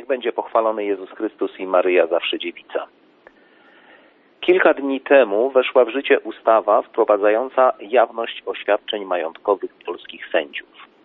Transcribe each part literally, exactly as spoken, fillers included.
Niech będzie pochwalony Jezus Chrystus i Maryja zawsze dziewica. Kilka dni temu weszła w życie ustawa wprowadzająca jawność oświadczeń majątkowych polskich sędziów.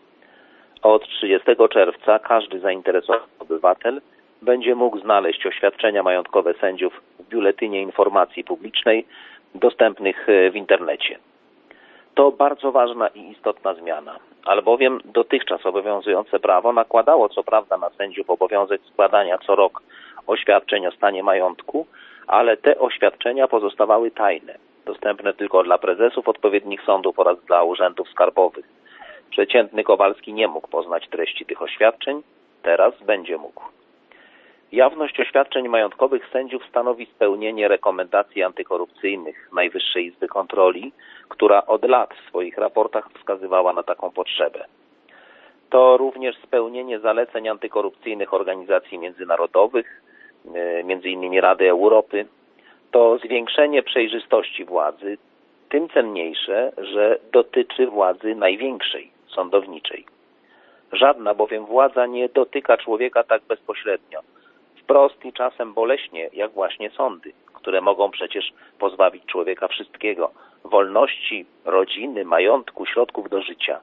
Od trzydziestego czerwca każdy zainteresowany obywatel będzie mógł znaleźć oświadczenia majątkowe sędziów w Biuletynie Informacji Publicznej dostępnych w internecie. To bardzo ważna i istotna zmiana, albowiem dotychczas obowiązujące prawo nakładało co prawda na sędziów obowiązek składania co rok oświadczeń o stanie majątku, ale te oświadczenia pozostawały tajne, dostępne tylko dla prezesów odpowiednich sądów oraz dla urzędów skarbowych. Przeciętny Kowalski nie mógł poznać treści tych oświadczeń, teraz będzie mógł. Jawność oświadczeń majątkowych sędziów stanowi spełnienie rekomendacji antykorupcyjnych Najwyższej Izby Kontroli, która od lat w swoich raportach wskazywała na taką potrzebę. To również spełnienie zaleceń antykorupcyjnych organizacji międzynarodowych, między innymi Rady Europy. To zwiększenie przejrzystości władzy, tym cenniejsze, że dotyczy władzy największej, sądowniczej. Żadna bowiem władza nie dotyka człowieka tak bezpośrednio, wprost i czasem boleśnie, jak właśnie sądy, które mogą przecież pozbawić człowieka wszystkiego, wolności, rodziny, majątku, środków do życia.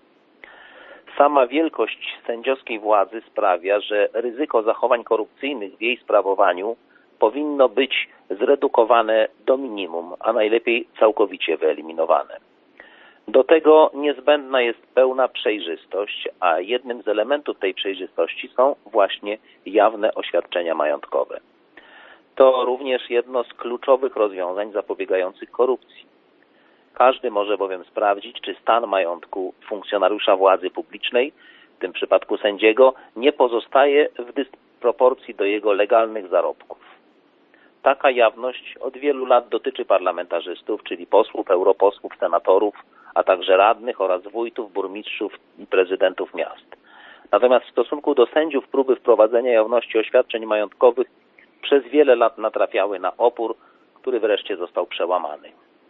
Sama wielkość sędziowskiej władzy sprawia, że ryzyko zachowań korupcyjnych w jej sprawowaniu powinno być zredukowane do minimum, a najlepiej całkowicie wyeliminowane. Do tego niezbędna jest pełna przejrzystość, a jednym z elementów tej przejrzystości są właśnie jawne oświadczenia majątkowe. To również jedno z kluczowych rozwiązań zapobiegających korupcji. Każdy może bowiem sprawdzić, czy stan majątku funkcjonariusza władzy publicznej, w tym przypadku sędziego, nie pozostaje w dysproporcji do jego legalnych zarobków. Taka jawność od wielu lat dotyczy parlamentarzystów, czyli posłów, europosłów, senatorów, a także radnych oraz wójtów, burmistrzów i prezydentów miast. Natomiast w stosunku do sędziów próby wprowadzenia jawności oświadczeń majątkowych przez wiele lat natrafiały na opór, który wreszcie został przełamany.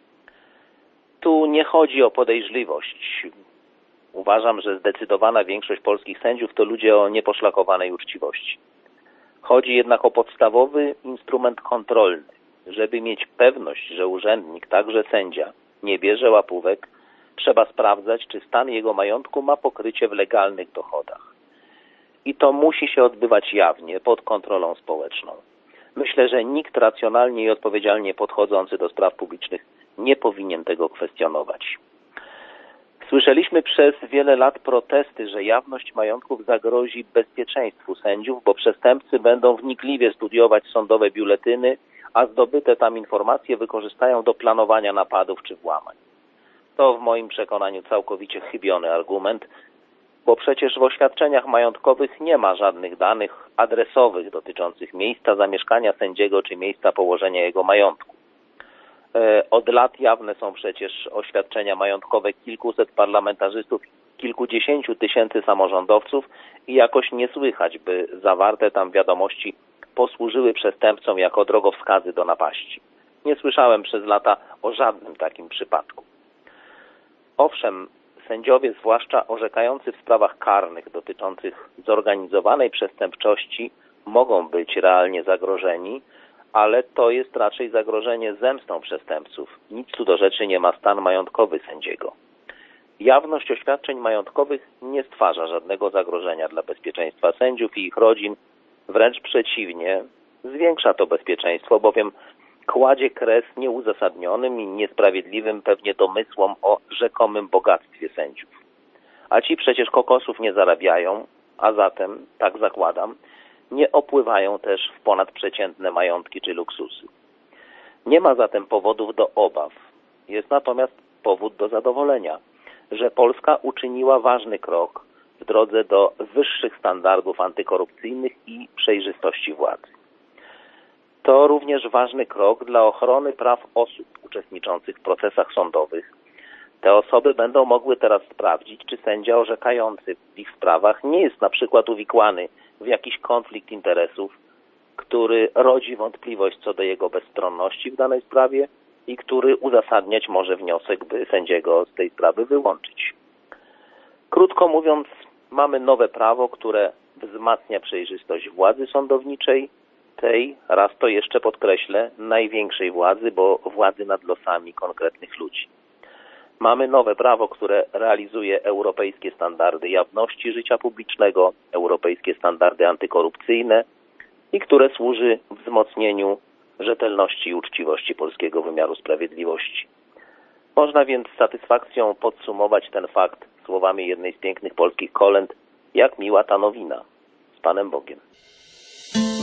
Tu nie chodzi o podejrzliwość. Uważam, że zdecydowana większość polskich sędziów to ludzie o nieposzlakowanej uczciwości. Chodzi jednak o podstawowy instrument kontrolny. Żeby mieć pewność, że urzędnik, także sędzia, nie bierze łapówek, trzeba sprawdzać, czy stan jego majątku ma pokrycie w legalnych dochodach. I to musi się odbywać jawnie, pod kontrolą społeczną. Myślę, że nikt racjonalnie i odpowiedzialnie podchodzący do spraw publicznych nie powinien tego kwestionować. Słyszeliśmy przez wiele lat protesty, że jawność majątków zagrozi bezpieczeństwu sędziów, bo przestępcy będą wnikliwie studiować sądowe biuletyny, a zdobyte tam informacje wykorzystają do planowania napadów czy włamań. To w moim przekonaniu całkowicie chybiony argument, bo przecież w oświadczeniach majątkowych nie ma żadnych danych adresowych dotyczących miejsca zamieszkania sędziego czy miejsca położenia jego majątku. Od lat jawne są przecież oświadczenia majątkowe kilkuset parlamentarzystów, kilkudziesięciu tysięcy samorządowców i jakoś nie słychać, by zawarte tam wiadomości posłużyły przestępcom jako drogowskazy do napaści. Nie słyszałem przez lata o żadnym takim przypadku. Owszem, sędziowie, zwłaszcza orzekający w sprawach karnych dotyczących zorganizowanej przestępczości, mogą być realnie zagrożeni, ale to jest raczej zagrożenie zemstą przestępców. Nic tu do rzeczy nie ma stan majątkowy sędziego. Jawność oświadczeń majątkowych nie stwarza żadnego zagrożenia dla bezpieczeństwa sędziów i ich rodzin. Wręcz przeciwnie, zwiększa to bezpieczeństwo, bowiem kładzie kres nieuzasadnionym i niesprawiedliwym pewnie domysłom o rzekomym bogactwie sędziów. A ci przecież kokosów nie zarabiają, a zatem, tak zakładam, nie opływają też w ponadprzeciętne majątki czy luksusy. Nie ma zatem powodów do obaw. Jest natomiast powód do zadowolenia, że Polska uczyniła ważny krok w drodze do wyższych standardów antykorupcyjnych i przejrzystości władzy. To również ważny krok dla ochrony praw osób uczestniczących w procesach sądowych. Te osoby będą mogły teraz sprawdzić, czy sędzia orzekający w ich sprawach nie jest na przykład uwikłany w jakiś konflikt interesów, który rodzi wątpliwość co do jego bezstronności w danej sprawie i który uzasadniać może wniosek, by sędziego z tej sprawy wyłączyć. Krótko mówiąc, mamy nowe prawo, które wzmacnia przejrzystość władzy sądowniczej, tej, raz to jeszcze podkreślę, największej władzy, bo władzy nad losami konkretnych ludzi. Mamy nowe prawo, które realizuje europejskie standardy jawności życia publicznego, europejskie standardy antykorupcyjne i które służy wzmocnieniu rzetelności i uczciwości polskiego wymiaru sprawiedliwości. Można więc z satysfakcją podsumować ten fakt słowami jednej z pięknych polskich kolęd: jak miła ta nowina. Z Panem Bogiem.